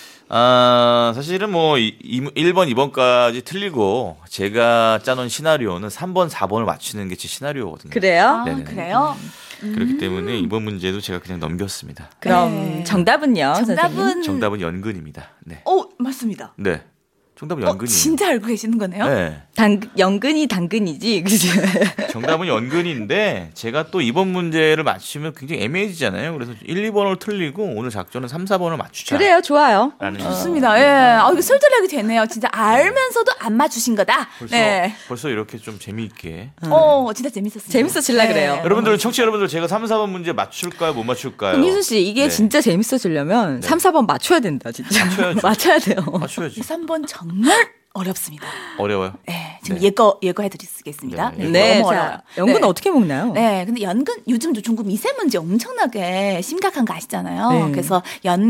아, 사실은 뭐, 이, 이, 일 번, 이 번까지 틀리고, 제가 짜놓은 시나리오는 삼 번, 사 번을 맞추는 게 제 시나리오거든요. 그래요? 아, 네네네. 그래요? 그렇기 때문에 이번 문제도 제가 그냥 넘겼습니다. 그럼 네. 정답은요? 선생님? 정답은 정답은 연근입니다. 네. 어, 맞습니다. 네. 정답은 어, 연근이에요. 진짜 알고 계시는 거네요? 네. 당, 연근이 당근이지, 그죠? 정답은 연근인데 제가 또 이번 문제를 맞추면 굉장히 애매해지잖아요. 그래서 일, 이 번을 틀리고 오늘 작전은 삼, 사 번을 맞추자. 그래요, 좋아요. 라는 좋습니다. 예. 아, 이거 솔직하게 되네요. 진짜 알면서도 안 맞추신 거다. 벌써, 네. 벌써 이렇게 좀 재미있게. 어, 진짜 재밌었습니다. 재밌어질라 그래요. 여러분들, 청취자 여러분들, 제가 삼, 사 번 문제 맞출까요? 못 맞출까요? 김희수 씨, 이게 네. 진짜 재밌어지려면 삼, 사 번 맞춰야 된다, 진짜. 맞춰야죠. 맞춰야 돼요. 맞춰야지. 삼 번 정말 어렵습니다. 어려워요? 네. 지금 네. 예거, 예고해 드리겠습니다. 네, 네. 네, 너무 자, 어려워요. 연근 네. 어떻게 먹나요? 네, 근데 연근 요즘도 중국 미세먼지 엄청나게 심각한 거 아시잖아요. 네. 그래서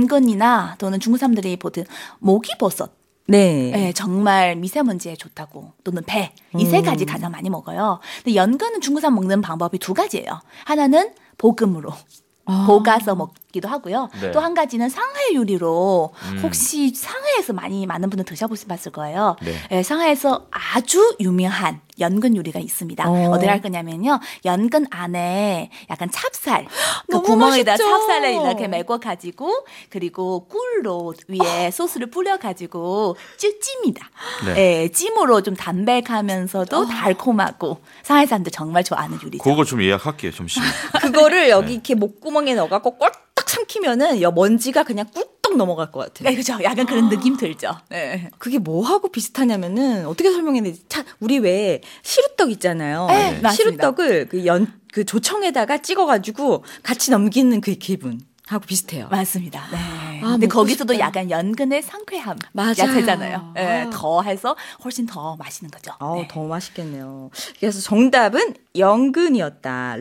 연근이나 또는 중국 사람들이 보통 모기버섯, 네. 네, 정말 미세먼지에 좋다고 또는 배 이 세 가지 가장 많이 먹어요. 근데 연근은 중국 사람 먹는 방법이 두 가지예요. 하나는 볶음으로. 볶아서 먹기도 하고요. 네. 또 한 가지는 상해 요리로 음. 혹시 상해에서 많이 많은 분들 드셔보셨을 거예요. 네. 네, 상해에서 아주 유명한 연근 요리가 있습니다. 어. 어디 할 거냐면요. 연근 안에 약간 찹쌀, 그 너무 구멍에다 맛있죠? 찹쌀을 이렇게 메꿔가지고 그리고 꿀로 위에 소스를 뿌려가지고 쭉 찜니다. 네. 네, 찜으로 좀 담백하면서도 달콤하고 상해 사람들 정말 좋아하는 요리죠. 그거 좀 예약할게요, 점심. 그거를 여기 이렇게 목구멍에 넣어갖고 꼴딱 삼키면은 여 먼지가 그냥 꿀떡 넘어갈 것 같아요. 네, 그죠. 약간 그런 느낌 들죠. 네. 그게 뭐하고 비슷하냐면은 어떻게 설명해야 되지? 차, 우리 왜 시루떡 있잖아요. 네, 맞습니다. 시루떡을 그 연, 그 조청에다가 찍어가지고 같이 넘기는 그 기분. 하고 비슷해요. 맞습니다. 네. 아, 근데 먹고 거기서도 싶다. 약간 연근의 상쾌함 맞아요. 야채잖아요. 네, 아. 더 해서 훨씬 더 맛있는 거죠. 아우, 네. 더 맛있겠네요. 그래서 정답은 연근이었다.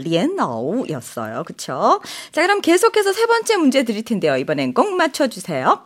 리엔나오였어요. 그쵸? 자, 그럼 계속해서 세 번째 문제 드릴 텐데요. 이번엔 꼭 맞춰주세요.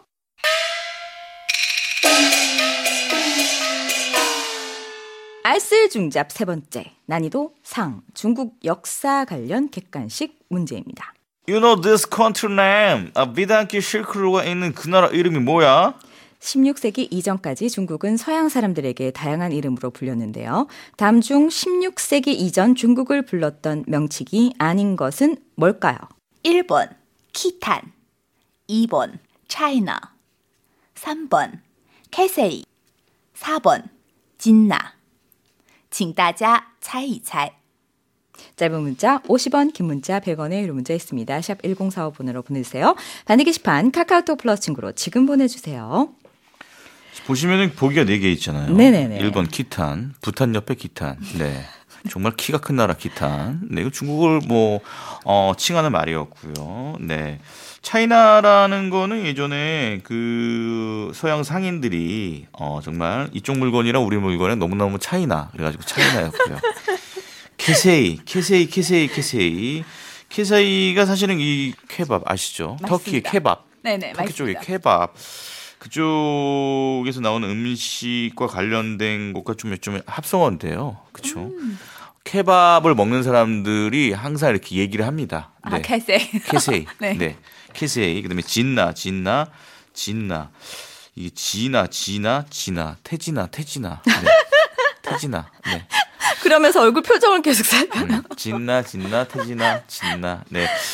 알쓸중잡 세 번째. 난이도 상. 중국 역사 관련 객관식 문제입니다. You know this country name? 아, 비단길 실크로가 있는 그 나라 이름이 뭐야? 십육 세기 이전까지 중국은 서양 사람들에게 다양한 이름으로 불렸는데요. 다음 중 십육 세기 이전 중국을 불렀던 명칭이 아닌 것은 뭘까요? 일 번 키탄, 이 번 차이나, 삼 번 캐세이, 사 번 진나. 请大家猜一猜. 짧은 문자 오십 원, 긴 문자 백 원의 유료 문자 있습니다. 샵 일공사오 번으로 보내주세요. 반대 게시판 카카오톡 플러스 친구로 지금 보내주세요. 보시면은 보기가 네 개 있잖아요. 네네네. 일 번 키탄, 부탄 옆에 키탄. 네. 정말 키가 큰 나라 키탄. 네, 이거 중국을 뭐, 어, 칭하는 말이었고요. 네. 차이나라는 거는 예전에 그 서양 상인들이 어, 정말 이쪽 물건이랑 우리 물건이랑 너무너무 차이나. 그래가지고 차이나였고요. 케세이, 케세이, 케세이, 케세이. 케세이가 사실은 이 케밥 아시죠? 맞습니다. 터키의 케밥. 네네, 터키 쪽의 맞습니다. 케밥. 그쪽에서 나오는 음식과 관련된 것과 좀, 좀 합성어인데요. 그렇죠? 음. 케밥을 먹는 사람들이 항상 이렇게 얘기를 합니다. 아, 캐세이. 케세이. 네. 네. 케세이. 그다음에 진나, 진나, 진나. 이게 지나, 지나, 지나, 태지나, 태지나. 네. 태지나. 네. 그러면서 얼굴 표정을 계속 살. 음, 진나, 진나, 태지나, 진나. 네.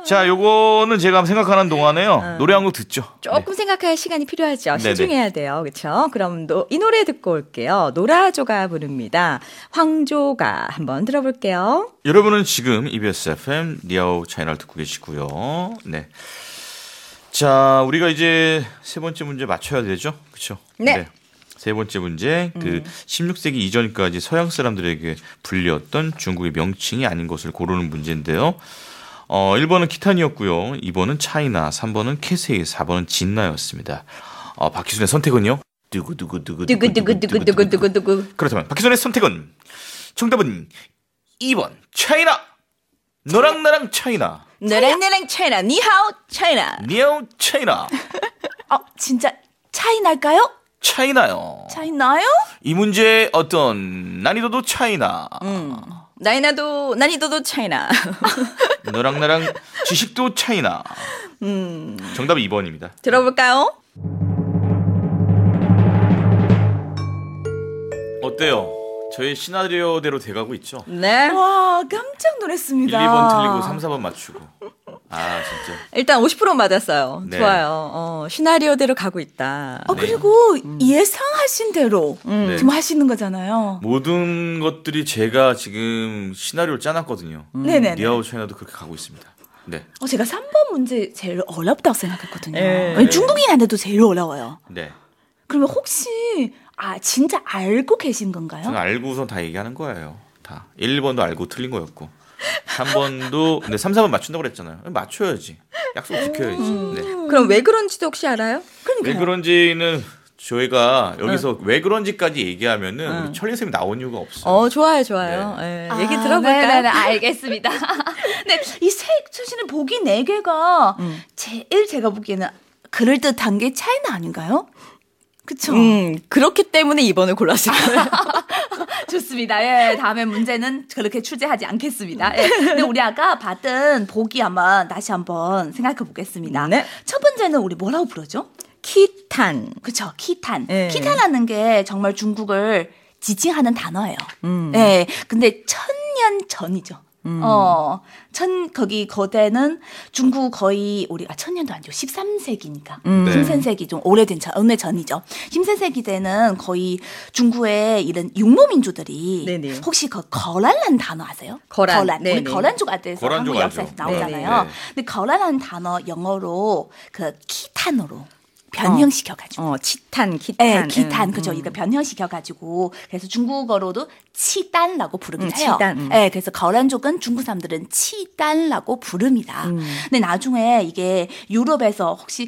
자, 요거는 제가 생각하는 동안에요. 노래 한 곡 듣죠. 조금 생각할 시간이 필요하죠. 네네. 신중해야 돼요. 그렇죠? 그럼 노, 이 노래 듣고 올게요. 노라조가 부릅니다. 황조가 한번 들어볼게요. 여러분은 지금 이비에스 에프엠 니아오 차이나를 듣고 계시고요. 네. 자, 우리가 이제 세 번째 문제 맞춰야 되죠? 그렇죠? 네. 세 번째 문제, 그 십육 세기 이전까지 서양 사람들에게 불렸던 중국의 명칭이 아닌 것을 고르는 문제인데요. 어, 일 번은 키탄이었고요. 이 번은 차이나, 삼 번은 캐세이, 사 번은 진나였습니다. 어, 박희순의 선택은요? 두구두구두구두구두구두구. 그렇다면 박희순의 선택은 정답은 이 번 차이나. 너랑 나랑 차이나. 너랑 나랑 차이나. 니하오 차이나. 니아오 차이나. 어, 진짜 차이 날까요? 차이나요. 차이 나요? 이 문제의 어떤 난이도도 차이나. 나이나도 난이도도 차이나. 너랑 나랑 지식도 차이나. 정답은 이 번입니다. 들어볼까요? 어때요? 저희 시나리오대로 돼가고 있죠? 네. 와, 깜짝 일, 놀랐습니다. 이 번 틀리고 삼, 사 번 맞추고. 아, 진짜. 일단 오십 퍼센트 맞았어요. 네. 좋아요. 어, 시나리오대로 가고 있다. 어, 그리고 예상하신 대로 네. 지금 하시는 거잖아요. 모든 것들이 제가 지금 시나리오를 짜놨거든요. 네네. 니아오 차이나도 그렇게 가고 있습니다. 네. 어, 제가 삼 번 문제 제일 어렵다고 생각했거든요. 네. 아니, 중국인한테도 제일 어려워요. 네. 그러면 혹시 아 진짜 알고 계신 건가요? 저는 알고서 다 얘기하는 거예요. 다. 일 번도 알고 틀린 거였고. 삼 번도 근데 삼, 사 번 맞춘다고 그랬잖아요. 맞춰야지. 약속 지켜야지. 네. 그럼 왜 그런지도 혹시 알아요? 왜 그런지는 저희가 여기서 왜 그런지까지 얘기하면은 우리 천리 쌤이 나온 이유가 없어요. 어, 좋아요, 좋아요. 네. 예, 얘기 아, 들어볼까요? 네네네, 알겠습니다. 네, 이 세, 사실은 보기 네 개가 제일 제가 보기에는 그럴듯한 게 차이나 아닌가요? 그쵸? 음, 그렇기 때문에 이 번을 골랐을 거예요. 좋습니다. 예, 다음에 문제는 그렇게 출제하지 않겠습니다. 예. 근데 우리 아까 봤던 보기 한번 다시 한번 생각해 보겠습니다. 네. 첫 번째는 우리 뭐라고 부르죠? 키탄. 그쵸, 키탄. 네. 키탄이라는 게 정말 중국을 지칭하는 단어예요. 음. 네, 근데 천년 전이죠. 어, 천, 거기 거대는 중국 거의 우리가 천년도 아니죠. 십삼 세기니까. 네. 십삼 세기 좀 오래된 전, 오래 전이죠. 십삼 세기 때는 거의 중국의 이런 육모민주들이 네네. 혹시 그 거란라는 단어 아세요? 거란. 거란. 우리 네네. 거란족 아들에서 거란족 한국 알죠. 역사에서 나오잖아요. 네네. 근데 거란라는 단어 영어로 그 키탄으로 변형시켜가지고. 어, 치탄, 키탄. 네, 기탄, 음, 그죠. 음. 이거 변형시켜가지고, 그래서 중국어로도 치단라고 부르기도 음, 해요. 치단, 음. 네, 그래서 거란족은 중국 사람들은 치단라고 부릅니다. 음. 근데 나중에 이게 유럽에서 혹시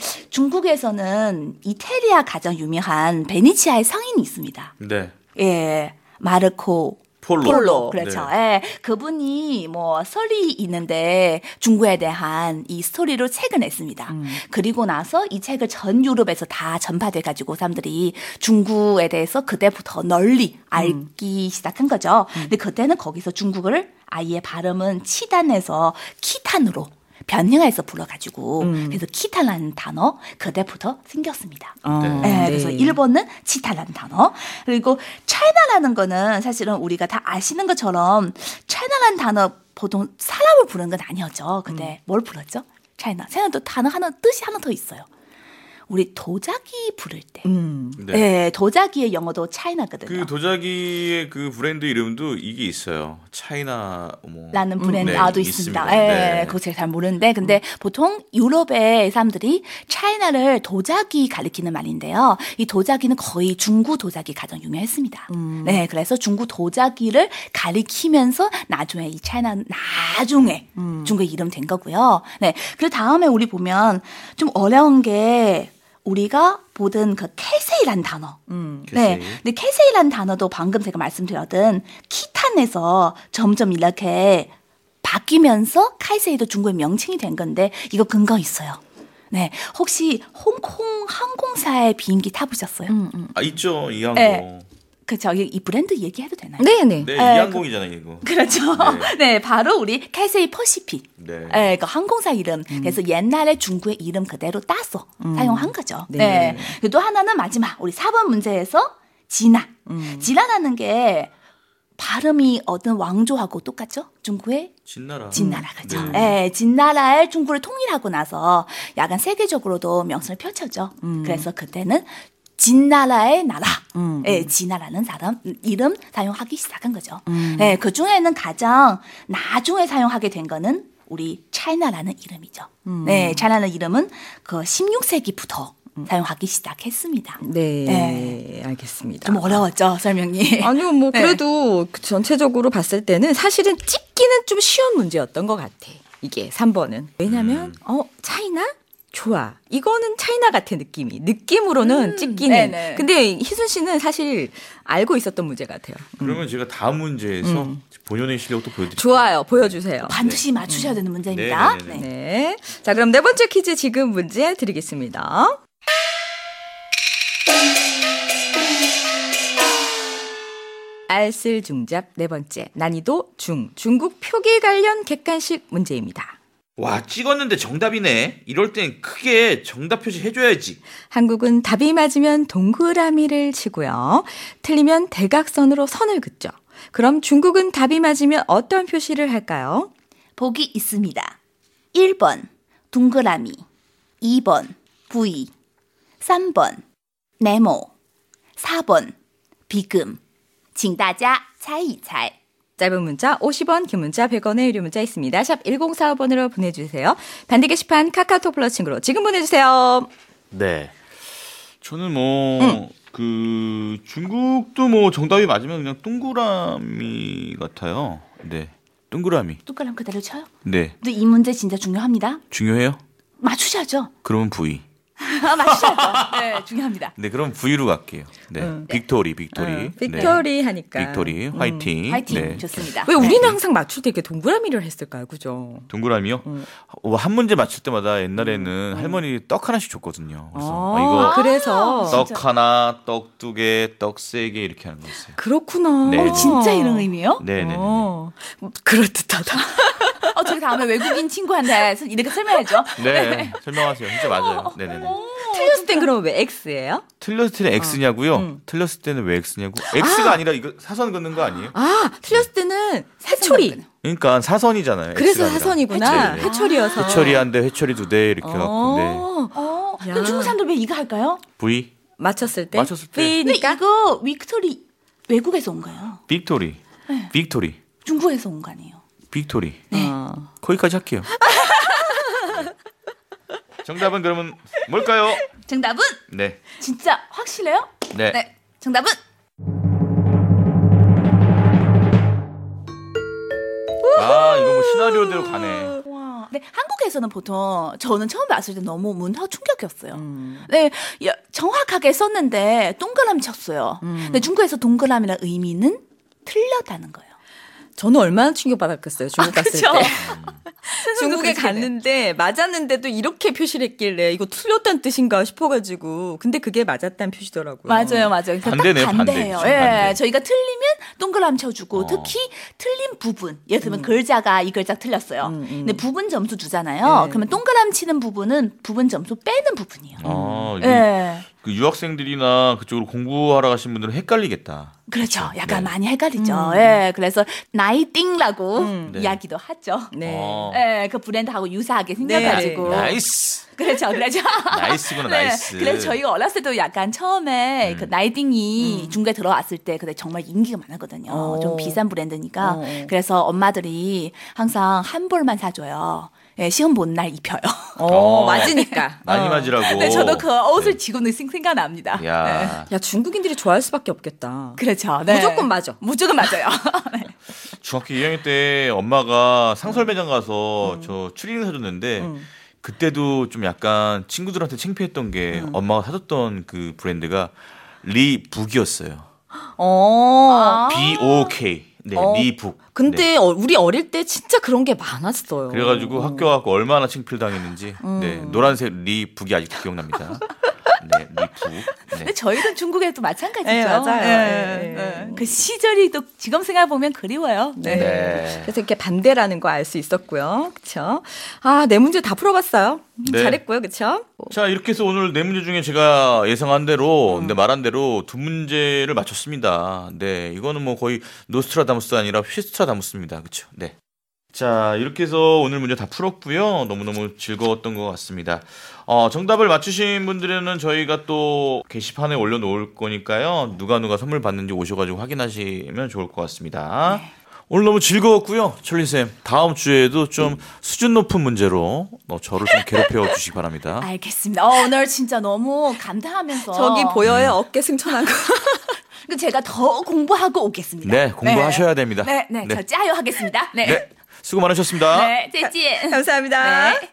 중국에서는 이태리아 가장 유명한 베네치아의 성인이 있습니다. 네. 예, 마르코 폴로. 폴로. 그렇죠. 네. 예. 그분이 뭐 설이 있는데 중국에 대한 이 스토리로 책을 냈습니다. 그리고 나서 이 책을 전 유럽에서 다 전파돼 가지고 사람들이 중국에 대해서 그때부터 널리 알기 시작한 거죠. 근데 그때는 거기서 중국을 아예 발음은 치단에서 키탄으로 변형해서 불러가지고 그래서 키탄이라는 단어 그때부터 생겼습니다. 어, 네, 그래서 일 번은 치타라는 단어. 그리고 차이나라는 거는 사실은 우리가 다 아시는 것처럼 차이나라는 단어 보통 사람을 부르는 건 아니었죠. 근데 뭘 불렀죠? 차이나. 차이나도 단어 하나, 뜻이 하나 더 있어요. 우리 도자기 부를 때. 음. 네. 네, 도자기의 영어도 차이나거든요. 그 도자기의 그 브랜드 이름도 이게 있어요. 차이나 뭐 라는 브랜드 네, 아도 있습니다. 있습니다. 예, 네. 그거 제가 잘 모르는데, 근데 보통 유럽의 사람들이 차이나를 도자기 가리키는 말인데요. 이 도자기는 거의 중구 도자기 가장 유명했습니다. 네, 그래서 중구 도자기를 가리키면서 나중에 이 차이나 나중에 중국의 이름 된 거고요. 네, 그 다음에 우리 보면 좀 어려운 게 우리가 보던 그 캐세이란 단어. 음. 네. 캐세이. 근데 캐세이란 단어도 방금 제가 말씀드렸던 키탄에서 점점 이렇게 바뀌면서 카이세이도 중국의 명칭이 된 건데 이거 근거 있어요. 네. 혹시 홍콩 항공사의 비행기 타보셨어요? 아 있죠 이항공. 네. 그쵸. 이, 이 브랜드 얘기해도 되나요? 네네. 네, 에, 이항공이잖아요 이거. 그렇죠. 네. 네. 바로 우리 캐세이 퍼시픽. 네. 네, 그 항공사 이름. 그래서 옛날에 중국의 이름 그대로 따서 사용한 거죠. 네. 네. 그리고 또 하나는 마지막 우리 사 번 문제에서 진화. 진화라는 게 발음이 어떤 왕조하고 똑같죠? 중국의 진나라. 진나라 그죠? 네. 예, 진나라의 중국을 통일하고 나서 약간 세계적으로도 명성을 펼쳤죠. 음. 그래서 그때는 진나라의 나라, 음, 예, 진나라는 사람 이름 사용하기 시작한 거죠. 음. 예, 그 중에는 가장 나중에 사용하게 된 거는 우리 차이나라는 이름이죠. 음. 네, 차이나라는 이름은 그 십육 세기부터 사용하기 시작했습니다. 네, 네. 알겠습니다. 좀 어려웠죠, 설명이. 아니요, 뭐 네. 그래도 전체적으로 봤을 때는 사실은 찍기는 좀 쉬운 문제였던 것 같아. 이게 삼 번은. 왜냐면 어 차이나? 좋아. 이거는 차이나 같아 느낌이. 느낌으로는 음, 찍기는. 네네. 근데 희순 씨는 사실 알고 있었던 문제 같아요. 그러면 제가 다음 문제에서 음. 본연의 실력을 또 보여드릴게요. 좋아요. 보여주세요. 반드시 맞추셔야 되는 문제입니다. 네, 네, 네, 네. 네. 자, 그럼 네 번째 퀴즈 지금 문제 드리겠습니다. 알쓸중잡 네 번째. 난이도 중. 중국 표기 관련 객관식 문제입니다. 와, 찍었는데 정답이네. 이럴 땐 크게 정답 표시 해줘야지. 한국은 답이 맞으면 동그라미를 치고요. 틀리면 대각선으로 선을 긋죠. 그럼 중국은 답이 맞으면 어떤 표시를 할까요? 보기 있습니다. 일 번 동그라미, 이 번 V, 삼 번 네모, 사 번 비금. 请大家猜一猜. 짧은 문자 오십 원, 긴 문자 백 원의 유료 문자 있습니다. 샵 일공사오 번으로 보내주세요. 반대 게시판 카카오톡 플러스 친구로 지금 보내주세요. 네. 저는 뭐, 그, 중국도 뭐 정답이 맞으면 그냥 동그라미 같아요. 네. 동그라미. 뚜까람 그대로 쳐요? 네. 근데 이 문제 진짜 중요합니다. 중요해요? 맞추셔야죠. 그러면 V. 아, 맞추셔야죠. 네, 중요합니다. 네, 그럼 V로 갈게요. 네. 응. 빅토리, 빅토리. 어, 네. 빅토리 하니까. 빅토리, 화이팅. 화이팅. 네. 좋습니다. 왜 네. 우리는 항상 맞출 때 이렇게 동그라미를 했을까요? 그죠? 동그라미요? 응. 어, 한 문제 맞출 때마다 옛날에는 할머니 떡 하나씩 줬거든요. 그래서 아, 아, 이거 그래서. 떡 하나, 떡 두 개, 떡 세 개 이렇게 하는 거였어요. 그렇구나. 네, 네. 진짜 이런 의미요? 네네. 어, 그럴듯하다. 어, 저희 다음에 외국인 친구한테 이렇게 설명해줘. 네, 설명하세요. 진짜 맞아요. 네네네. 틀렸을 땐 그럼 왜 X예요? 틀렸을 때는 X냐고요? 응. 틀렸을 때는 왜 X냐고? X가 아. 아니라 이거 사선 긋는 거 아니에요? 아, 틀렸을 때는 해초리. 그러니까 사선이잖아요. 그래서 X가 아니라. 사선이구나. 해초리. 해초리여서. 회초리 한 대, 회초리 두 대 이렇게 갖고. 네. 어, 어, 야. 그럼 중국 사람들 왜 이거 할까요? V, 맞췄을 때? 맞췄을 때. 근데 V니까? 이거 빅토리 외국에서 온 거예요. 빅토리, 빅토리, 중국에서 온 거 아니에요. 빅토리. 어. 거기까지 할게요. 정답은 그러면 뭘까요? 정답은 네. 진짜 확실해요? 네. 네. 정답은 아, 이거 뭐 시나리오대로 가네. 와. 네, 한국에서는 보통 저는 처음 봤을 때 너무 문화 충격이었어요. 음. 네, 야, 정확하게 썼는데 동그라미 쳤어요. 음. 근데 중국에서 동그라미라는 의미는 틀렸다는 거예요. 저는 얼마나 충격받았겠어요. 중국 갔을 그쵸? 때. 중국에 중국에 갔는데 맞았는데도 이렇게 표시를 했길래 이거 틀렸다는 뜻인가 싶어가지고 근데 그게 맞았다는 표시더라고요. 맞아요, 맞아요. 그러니까 반대네요, 딱 반대예요. 반대. 예, 반대. 저희가 틀리면 동그라미 쳐주고 어. 특히 틀린 부분, 예를 들면 글자가 이 글자 틀렸어요. 음, 음. 근데 부분 점수 주잖아요. 네. 그러면 동그라미 치는 부분은 부분 점수 빼는 부분이에요. 아, 이거 예. 그 유학생들이나 그쪽으로 공부하러 가신 분들은 헷갈리겠다. 그렇죠. 약간 네. 많이 헷갈리죠. 음. 예. 그래서 나이띵라고 음. 네. 이야기도 하죠. 네. 어. 예, 그 브랜드하고 유사하게 생겨가지고. 네. 나이스. 그렇죠, 그렇죠. 나이스구나, 네. 나이스. 그래서 저희가 어렸을 때도 약간 처음에 음. 그 나이띵이 음. 중국에 들어왔을 때 그때 정말 인기가 많았거든요. 어. 좀 비싼 브랜드니까. 어. 그래서 엄마들이 항상 한 벌만 사줘요. 예, 시험 본 날 입혀요. 어, 어. 맞으니까. 많이 어. 맞으라고. 네, 저도 그 옷을 네. 지고는 생각납니다. 네. 야, 야, 중국인들이 좋아할 수밖에 없겠다. 그렇죠. 네. 무조건 맞아. 무조건 맞아요. 네. 중학교 이 학년 때 엄마가 상설 매장 가서 저 추리닝 사줬는데 음. 그때도 좀 약간 친구들한테 창피했던 게 음. 엄마가 사줬던 그 브랜드가 리북이었어요. 어. 아. B O K. 네, 어. 리북. 근데 네. 어, 우리 어릴 때 진짜 그런 게 많았어요. 그래가지고 학교 가고 얼마나 창피를 당했는지. 음. 네, 노란색 리북이 아직도 기억납니다. 네, 미투. 네. 근데 저희도 중국에도 마찬가지죠. 네, 맞아요. 네, 네. 네. 그 시절이 또 지금 생각해 보면 그리워요. 네. 네. 그래서 이렇게 반대라는 거 알 수 있었고요. 그렇죠? 아, 네 문제 다 풀어봤어요. 네. 잘했고요. 그렇죠? 자, 이렇게 해서 오늘 네 문제 중에 제가 예상한 대로, 음. 네, 말한 대로 두 문제를 맞췄습니다. 네, 이거는 뭐 거의 노스트라다무스 아니라 휘스트라다무스입니다. 그렇죠? 네. 자, 이렇게 해서 오늘 문제 다 풀었고요. 너무너무 즐거웠던 것 같습니다. 어, 정답을 맞추신 분들은 저희가 또 게시판에 올려놓을 거니까요. 누가 누가 선물 받는지 오셔가지고 확인하시면 좋을 것 같습니다. 네. 오늘 너무 즐거웠고요. 철리쌤, 다음 주에도 좀 수준 높은 문제로 어, 저를 좀 괴롭혀 주시기 바랍니다. 알겠습니다. 어, 오늘 진짜 너무 감사하면서. 저기 보여요. 음. 어깨 승천한 거. 제가 더 공부하고 오겠습니다. 네, 공부하셔야 네. 됩니다. 네, 네, 네. 저 짜요 하겠습니다. 네. 네. 수고 많으셨습니다. 네, 재지. 감사합니다. 네.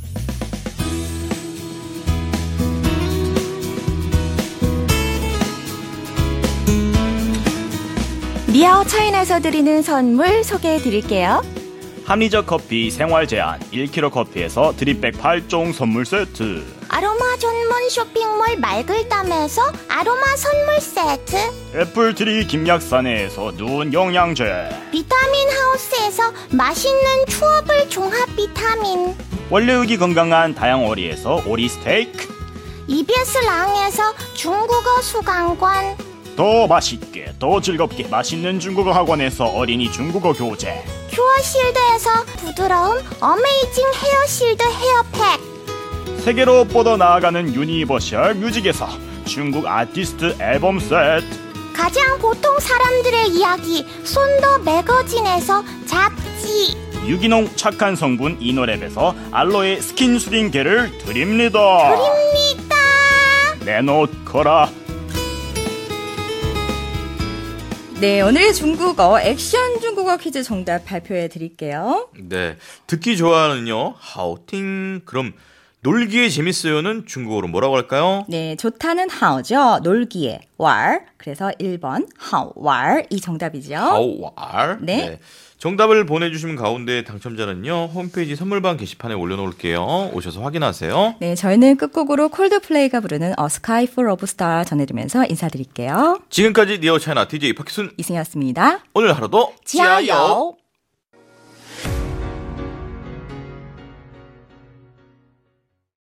미아오 차이나에서 드리는 선물 소개해 드릴게요. 합리적 커피 생활 제한 일 킬로그램 커피에서 드립백 팔 종 선물 세트, 아로마 전문 쇼핑몰 말글담에서 아로마 선물 세트, 애플트리 김약사네에서 눈 영양제, 비타민 하우스에서 맛있는 추어블 종합 비타민, 원래의기 건강한 다양오리에서 오리 스테이크, 이비에스 랑에서 중국어 수강권, 더 맛있게 더 즐겁게 맛있는 중국어 학원에서 어린이 중국어 교재, 큐어실드에서 부드러운 어메이징 헤어실드 헤어팩, 세계로 뻗어 나아가는 유니버셜 뮤직에서 중국 아티스트 앨범 세트, 가장 보통 사람들의 이야기 손더 매거진에서 잡지, 유기농 착한 성분 이노랩에서 알로에 스킨 수딩게를 드립니다. 드립니다. 내놓거라. 네, 오늘 중국어 액션 중국어 퀴즈 정답 발표해 드릴게요. 네, 듣기 좋아하는요. 하오팅. 그럼 놀기에 재밌어요는 중국어로 뭐라고 할까요? 네, 좋다는 하오죠. 놀기에 왈. 그래서 일 번 하오왈 이 정답이죠. 하오왈. 네. 네. 정답을 보내주시면 가운데 당첨자는요. 홈페이지 선물방 게시판에 올려놓을게요. 오셔서 확인하세요. 네, 저희는 끝곡으로 콜드플레이가 부르는 A Sky Full of Stars 전해드리면서 인사드릴게요. 지금까지 니어 차이나 디제이 박희순 이승이었습니다. 오늘 하루도 지하요.